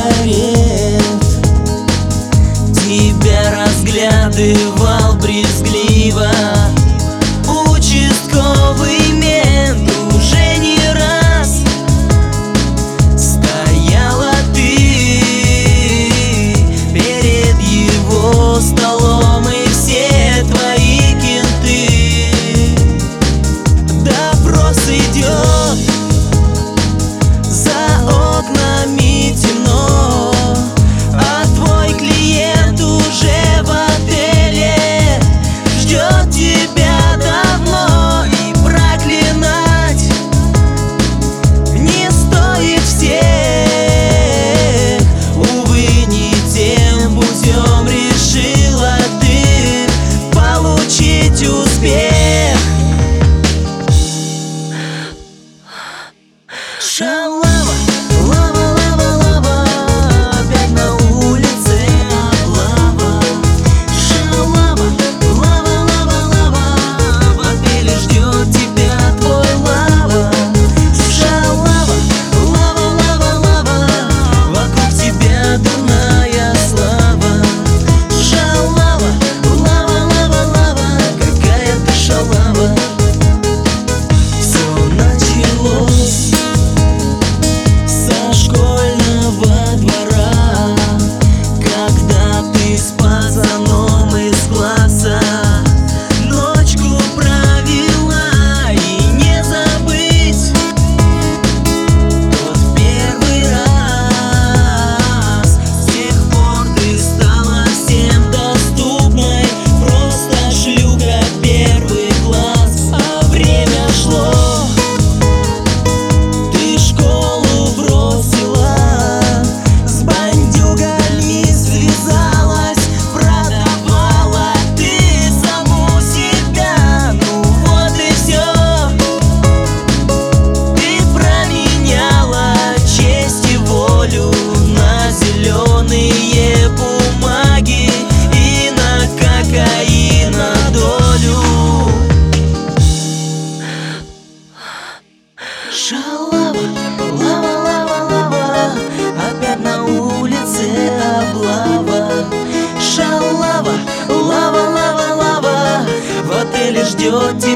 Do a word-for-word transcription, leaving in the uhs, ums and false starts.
сигарет. Тебя разглядывал брезгливо участковый мент. Уже не раз стояла ты перед его столом, и все твои кенты. Допрос идет, за окнами темно, а твой клиент уже в отеле ждет тебя давно. И проклинать не стоит всех, увы, не тем путем решила ты получить успех. Шалава, лава, лава, лава, опять на улице облава. Шалава, лава, лава, лава, в отеле ждет тебя твой лава. Шалава, лава, лава, лава, вокруг тебя дурная слава. Шалава, лава, лава, лава, какая ты шалава. Все началось со школьного двора, когда ты с пацаном из класса ночку провела. И не забыть тот первый раз. С тех пор ты стала всем доступной, просто шлюха первый класс. А время шло, ты школу бросила, с бандюгами связалась, продавала ты саму себя. Ну вот и все, ты променяла честь и волю на зеленые бумаги и на кокаина долю. Шалава, лава, лава, лава, опять на улице облава. Шалава, лава, лава, лава, в отеле ждет тебя